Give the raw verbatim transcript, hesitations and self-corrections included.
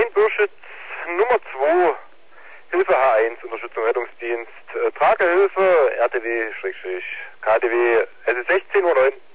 Rhein-Bürschitz Nummer zwei, Hilfe H eins, Unterstützung Rettungsdienst, äh, Tragehilfe, R T W, Schrägstrich, K T W, es ist sechzehn Uhr neun.